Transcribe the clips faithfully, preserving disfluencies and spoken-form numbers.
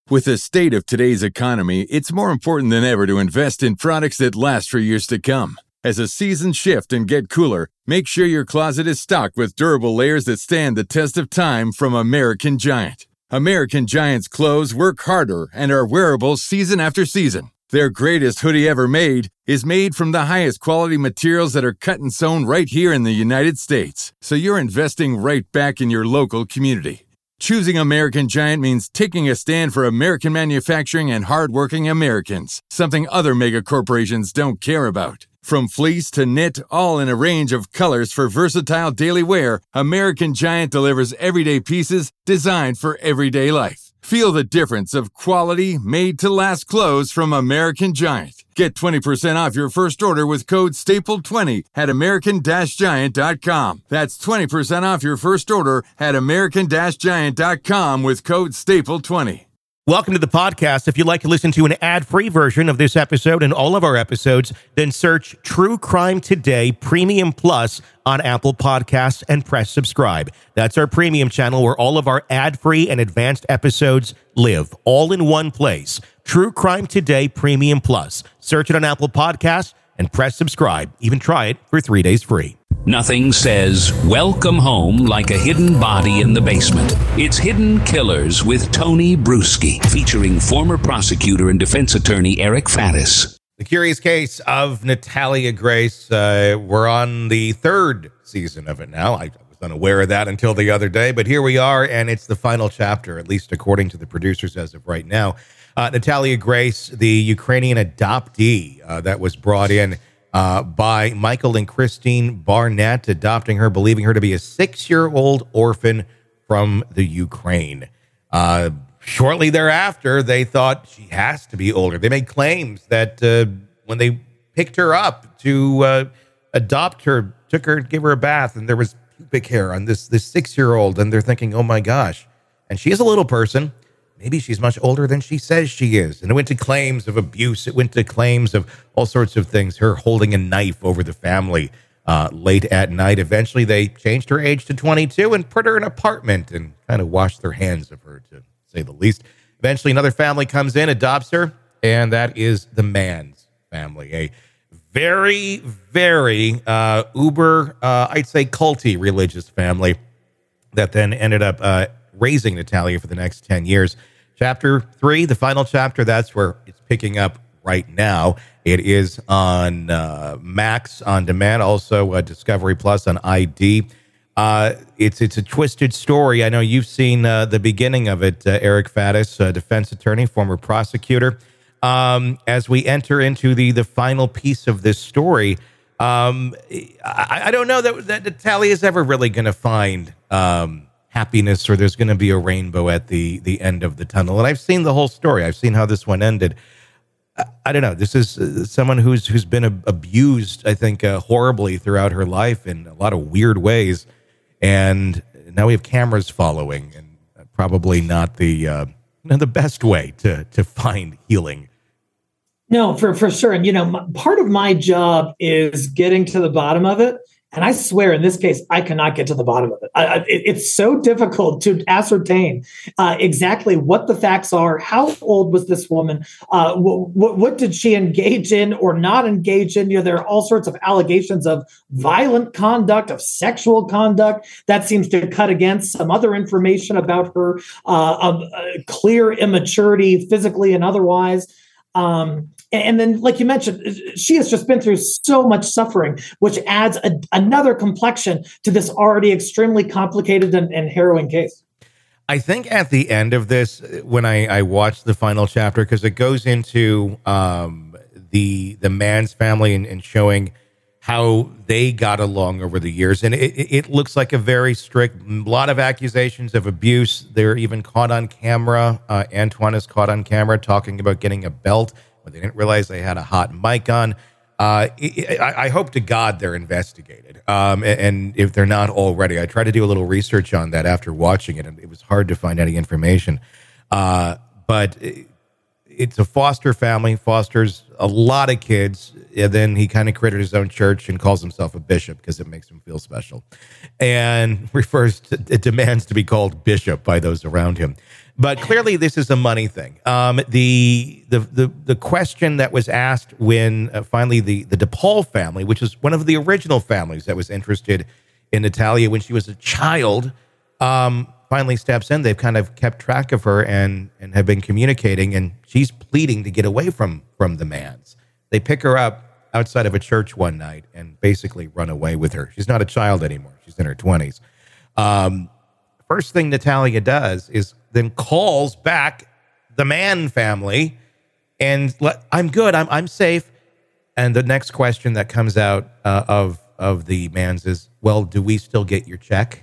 With the state of today's economy, it's more important than ever to invest in products that last for years to come. As the seasons shift and get cooler, make sure your closet is stocked with durable layers that stand the test of time from American Giant. American Giant's clothes work harder and are wearable season after season. Their greatest hoodie ever made is made from the highest quality materials that are cut and sewn right here in the United States. So you're investing right back in your local community. Choosing American Giant means taking a stand for American manufacturing and hardworking Americans, something other mega corporations don't care about. From fleece to knit, all in a range of colors for versatile daily wear, American Giant delivers everyday pieces designed for everyday life. Feel the difference of quality, made-to-last clothes from American Giant. Get twenty percent off your first order with code staple twenty at american giant dot com. That's twenty percent off your first order at american giant dot com with code staple twenty. Welcome to the podcast. If you'd like to listen to an ad-free version of this episode and all of our episodes, then search True Crime Today Premium Plus on Apple Podcasts and press subscribe. That's our premium channel where all of our ad-free and advanced episodes live, all in one place. True Crime Today Premium Plus. Search it on Apple Podcasts and press subscribe. Even try it for three days free. Nothing says welcome home like a hidden body in the basement. It's Hidden Killers with Tony Bruschi, featuring former prosecutor and defense attorney Eric Faddis. The Curious Case of Natalia Grace. Uh, we're on the third season of it now. I was unaware of that until the other day, but here we are, and it's the final chapter, at least according to the producers as of right now. Uh, Natalia Grace, the Ukrainian adoptee uh, that was brought in Uh, by Michael and Christine Barnett, adopting her, believing her to be a six-year-old orphan from the Ukraine. Uh, shortly thereafter, they thought she has to be older. They made claims that uh, when they picked her up to uh, adopt her, took her and gave her a bath, and there was pubic hair on this, this six-year-old, and they're thinking, oh my gosh. And she is a little person. Maybe she's much older than she says she is. And it went to claims of abuse. It went to claims of all sorts of things. Her holding a knife over the family uh, late at night. Eventually, they changed her age to twenty-two and put her in an apartment and kind of washed their hands of her, to say the least. Eventually, another family comes in, adopts her, and that is the Manns family. A very, very uh, uber, uh, I'd say culty religious family that then ended up uh, raising Natalia for the next ten years. Chapter three, the final chapter, that's where it's picking up right now. It is on uh, Max on demand, also uh, Discovery Plus on I D. Uh, it's it's a twisted story. I know you've seen uh, the beginning of it, uh, Eric Faddis, uh, defense attorney, former prosecutor. Um, as we enter into the the final piece of this story, um, I, I don't know that, that Natalia is ever really going to find Um, happiness, or there's going to be a rainbow at the the end of the tunnel. And I've seen the whole story. I've seen how this one ended. I, I don't know. This is uh, someone who's who's been ab- abused, I think, uh, horribly throughout her life in a lot of weird ways. And now we have cameras following, and probably not the uh, not the best way to to find healing. No, for for sure. And you know, m- part of my job is getting to the bottom of it. And I swear, in this case, I cannot get to the bottom of it. I, I, it it's so difficult to ascertain uh, exactly what the facts are. How old was this woman? Uh, what, what, what did she engage in or not engage in? You know, there are all sorts of allegations of violent conduct, of sexual conduct. That seems to cut against some other information about her, uh, of uh, clear immaturity, physically and otherwise. Um, And then, like you mentioned, she has just been through so much suffering, which adds a, another complexion to this already extremely complicated and, and harrowing case. I think at the end of this, when I, I watched the final chapter, because it goes into um, the the Manns family and, and showing how they got along over the years. And it, it looks like a very strict, a lot of accusations of abuse. They're even caught on camera. Uh, Antoine is caught on camera talking about getting a belt. They didn't realize they had a hot mic on. Uh, I, I hope to God they're investigated. Um, and, and if they're not already, I tried to do a little research on that after watching it, and it was hard to find any information. Uh, but it, it's a foster family, fosters a lot of kids, and then he kind of created his own church and calls himself a bishop because it makes him feel special, and refers to, it demands to be called bishop by those around him. But clearly, this is a money thing. Um, the, the the the question that was asked when uh, finally the the DePaul family, which is one of the original families that was interested in Natalia when she was a child, um, finally steps in. They've kind of kept track of her and and have been communicating, and she's pleading to get away from from the Manns. They pick her up outside of a church one night and basically run away with her. She's not a child anymore. She's in her twenties. Um, first thing Natalia does is then calls back the Mann family and let, I'm good. I'm I'm safe. And the next question that comes out uh, of of the Manns is, well, do we still get your check?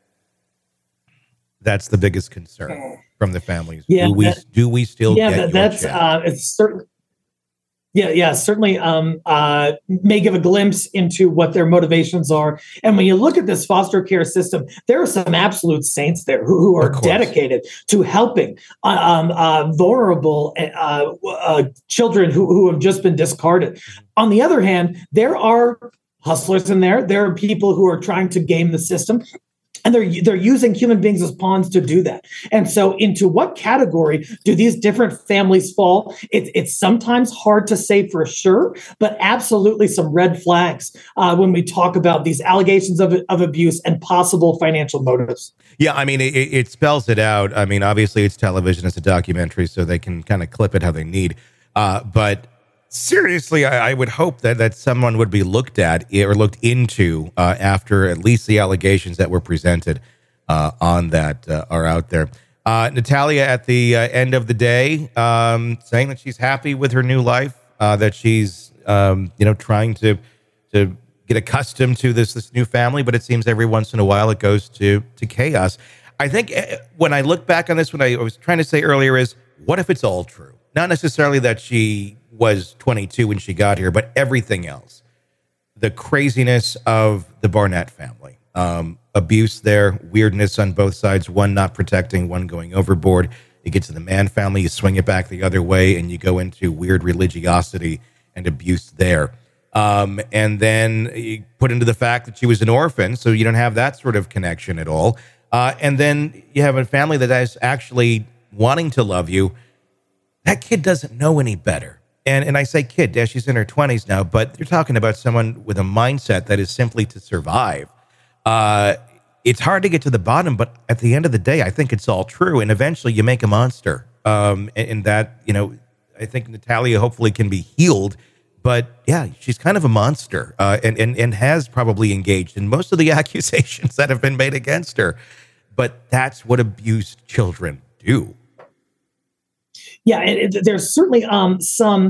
That's the biggest concern from the families. Yeah, do we that, do we still yeah, get that, your that's check? uh, it's certain. Yeah, yeah, certainly um, uh, may give a glimpse into what their motivations are. And when you look at this foster care system, there are some absolute saints there who, who are dedicated to helping um, uh, vulnerable uh, uh, children who, who have just been discarded. On the other hand, there are hustlers in there. There are people who are trying to game the system. And they're they're using human beings as pawns to do that. And so into what category do these different families fall? It, it's sometimes hard to say for sure, but absolutely some red flags uh, when we talk about these allegations of, of abuse and possible financial motives. Yeah, I mean, it, it spells it out. I mean, obviously it's television, it's a documentary, so they can kind of clip it how they need. Uh, but seriously, I, I would hope that, that someone would be looked at or looked into uh, after at least the allegations that were presented uh, on that uh, are out there. Uh, Natalia, at the uh, end of the day, um, saying that she's happy with her new life, uh, that she's um, you know trying to to get accustomed to this this new family, but it seems every once in a while it goes to to chaos. I think when I look back on this, what I was trying to say earlier is, what if it's all true? Not necessarily that she was twenty-two when she got here, but everything else. The craziness of the Barnett family. Um, abuse there, weirdness on both sides, one not protecting, one going overboard. You get to the Mann family, you swing it back the other way, and you go into weird religiosity and abuse there. Um, and then you put into the fact that she was an orphan, so you don't have that sort of connection at all. Uh, and then you have a family that is actually wanting to love you. That kid doesn't know any better. And and I say kid, yeah, she's in her twenties now, but you're talking about someone with a mindset that is simply to survive. Uh, it's hard to get to the bottom, but at the end of the day, I think it's all true. And eventually you make a monster. Um, and, and that, you know, I think Natalia hopefully can be healed. But yeah, she's kind of a monster uh, and, and, and has probably engaged in most of the accusations that have been made against her. But that's what abused children do. Yeah, it, it, there's certainly um, some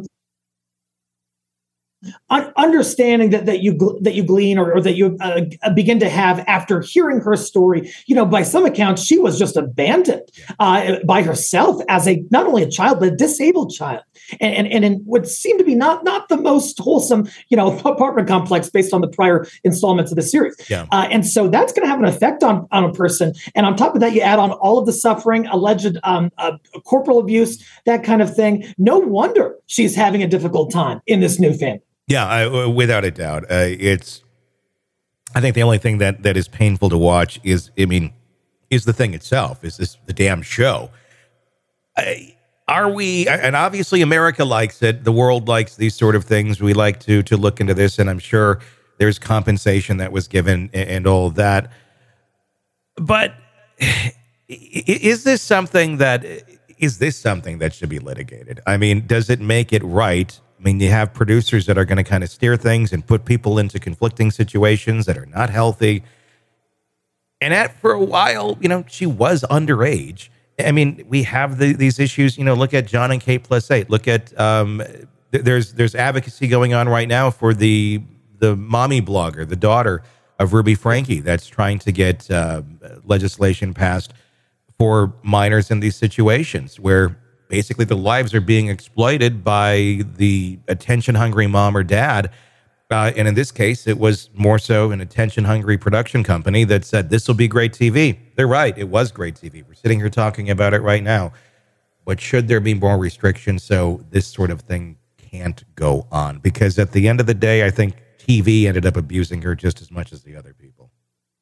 un- understanding that that you gl- that you glean or, or that you uh, begin to have after hearing her story. You know, by some accounts, she was just abandoned uh, by herself as a not only a child but a disabled child, and and, and in what seemed to be not not the most wholesome, you know, apartment complex based on the prior installments of the series. Yeah. Uh, and so that's going to have an effect on on a person. And on top of that, you add on all of the suffering, alleged um, uh, corporal abuse, that kind of thing. No wonder she's having a difficult time in this new family. Yeah, I, without a doubt. Uh, it's, I think the only thing that, that is painful to watch is, I mean, is the thing itself, is this the damn show. I, are we, and obviously America likes it, the world likes these sort of things, we like to to look into this, and I'm sure there's compensation that was given and, and all of that. But is this something that, is this something that should be litigated? I mean, does it make it right? I mean, you have producers that are going to kind of steer things and put people into conflicting situations that are not healthy. And at, for a while, you know, she was underage. I mean, we have the, these issues, you know, look at John and Kate plus eight. Look at, um, th- there's there's advocacy going on right now for the the mommy blogger, the daughter of Ruby Franke, that's trying to get uh, legislation passed for minors in these situations where basically the lives are being exploited by the attention-hungry mom or dad. Uh, and in this case, it was more so an attention-hungry production company that said, this will be great T V. They're right. It was great T V. We're sitting here talking about it right now. But should there be more restrictions so this sort of thing can't go on? Because at the end of the day, I think T V ended up abusing her just as much as the other people.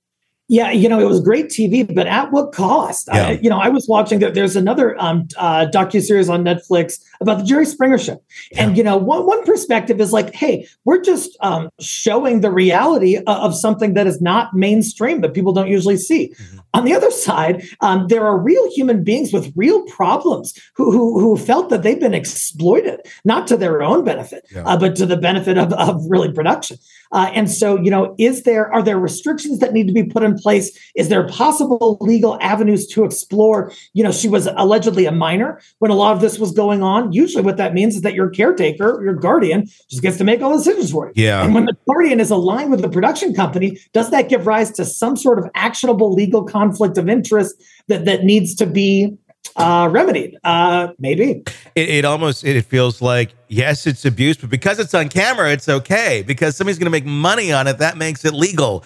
Yeah, you know, it was great T V, but at what cost? Yeah. I, you know, I was watching that. There's another um, uh, docuseries on Netflix about the Jerry Springer Show. Yeah. And, you know, one, one perspective is like, hey, we're just um, showing the reality of, of something that is not mainstream, that people don't usually see. Mm-hmm. On the other side, um, there are real human beings with real problems who, who, who felt that they've been exploited, not to their own benefit, yeah. uh, but to the benefit of, of really production. Uh, and so, you know, is there, are there restrictions that need to be put in place? Is there possible legal avenues to explore? You know, she was allegedly a minor when a lot of this was going on. Usually what that means is that your caretaker, your guardian, just gets to make all the decisions for you. Yeah. And when the guardian is aligned with the production company, does that give rise to some sort of actionable legal conflict of interest that, that needs to be uh, remedied? Uh, maybe. It, it almost, it feels like, yes, it's abuse, but because it's on camera, it's okay. Because somebody's going to make money on it, that makes it legal.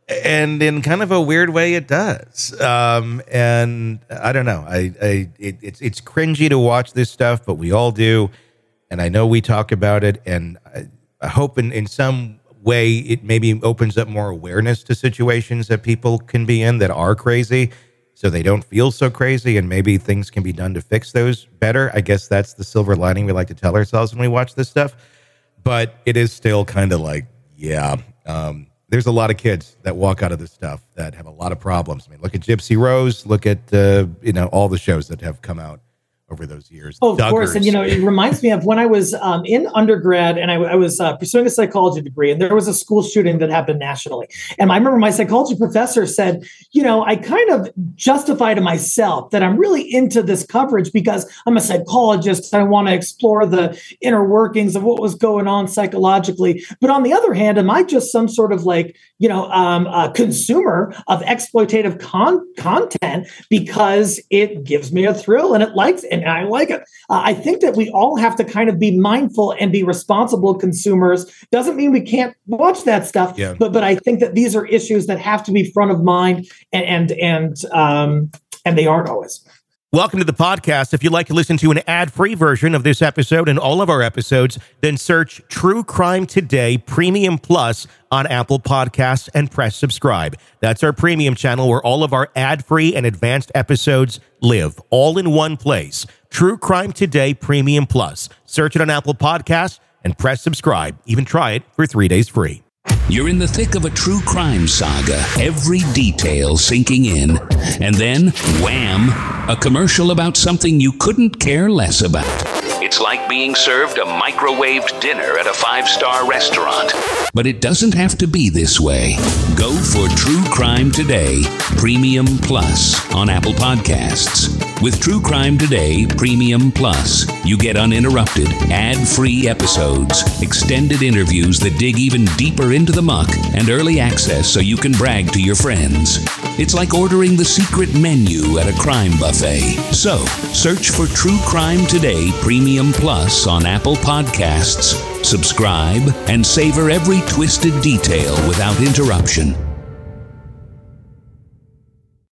And in kind of a weird way, it does. Um, and I don't know. I, I it, it's it's cringy to watch this stuff, but we all do. And I know we talk about it. And I, I hope in, in some way it maybe opens up more awareness to situations that people can be in that are crazy, so they don't feel so crazy. And maybe things can be done to fix those better. I guess that's the silver lining we like to tell ourselves when we watch this stuff. But it is still kind of like, yeah, um, there's a lot of kids that walk out of this stuff that have a lot of problems. I mean, look at Gypsy Rose, look at, uh, you know, all the shows that have come out over those years. Oh, of Duggars. course. And, you know, it reminds me of when I was um, in undergrad and I, I was uh, pursuing a psychology degree, and there was a school shooting that happened nationally. And I remember my psychology professor said, you know, I kind of justify to myself that I'm really into this coverage because I'm a psychologist. And I want to explore the inner workings of what was going on psychologically. But on the other hand, am I just some sort of like, you know, um, a consumer of exploitative con- content because it gives me a thrill and it likes it? And I like it. Uh, I think that we all have to kind of be mindful and be responsible consumers. Doesn't mean we can't watch that stuff, yeah. but but I think that these are issues that have to be front of mind, and and and um, and they aren't always. Welcome to the podcast. If you'd like to listen to an ad-free version of this episode and all of our episodes, then search True Crime Today Premium Plus on Apple Podcasts and press subscribe. That's our premium channel where all of our ad-free and advanced episodes live, all in one place. True Crime Today Premium Plus. Search it on Apple Podcasts and press subscribe. Even try it for three days free. You're in the thick of a true crime saga, every detail sinking in, and then, wham, a commercial about something you couldn't care less about. It's like being served a microwaved dinner at a five-star restaurant. But it doesn't have to be this way. Go for True Crime Today Premium Plus on Apple Podcasts. With True Crime Today Premium Plus, you get uninterrupted, ad-free episodes, extended interviews that dig even deeper into the muck, and early access so you can brag to your friends. It's like ordering the secret menu at a crime buffet. So, search for True Crime Today Premium Plus on Apple Podcasts, subscribe, and savor every twisted detail without interruption.